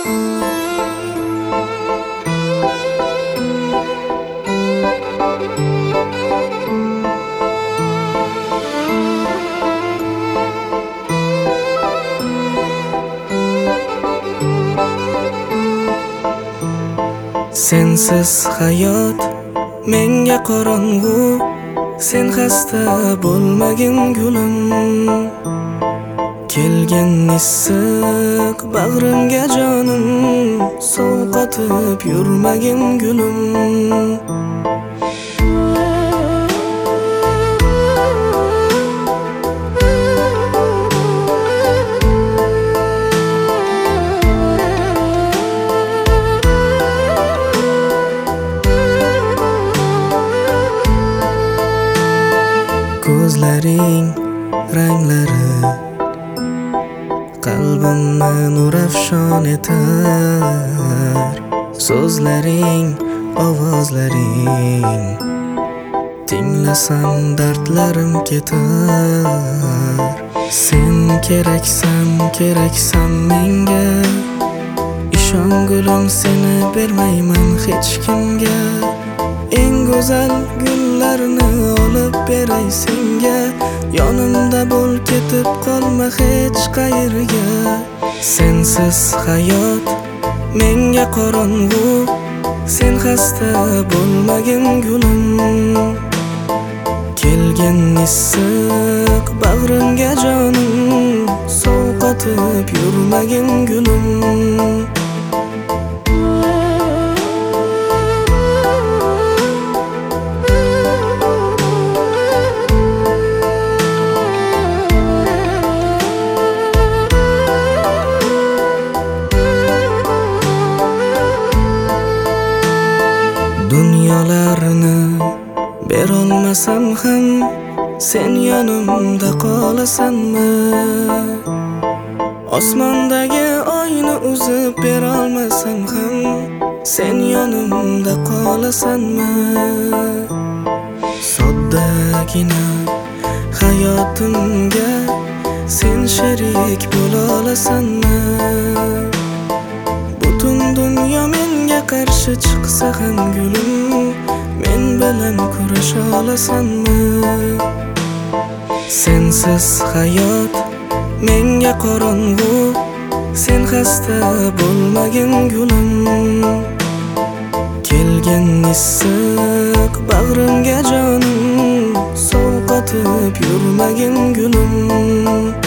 Sensiz hayot menga qorong'u, sen xasta bo'lmagin gulim. Kelgin issiq bag'rimga jonim, sovqotib yurmagin gulim. Ko'zlaring ranglari qalbimni nurafshon etar. So'zlaring, ovozlaring tinglasam dardlarim ketar. Sen keraksan menga, ishon gulim, seni bermayman hech kimga. Eng go'zal gullarni olib beray senga, yonimda bo'l, ketib qolma hech qayerga. Sensiz hayot menga qorong'u, sen xasta bo'lmagin gulim. Kelgin issiq bag'rimga jonim, sovqotib yurmagin gulim. Dunyolarni berolmasam ham, sen yonimda qolasanmi? Osmondagi oyni uzib berolmasam ham, sen yonimda qolasanmi? Soddagina hayotimga sen sherik bo'la olasanmi? Butun dunyo menga qarshi chiqsa ham gulim, men bilan kurasha olasanmi? Sensiz hayot menga qorong'u, sen xasta bo'lmagin gulim. Kelgin issiq bag'rimga jonim, sovqotib yurmagin gulim.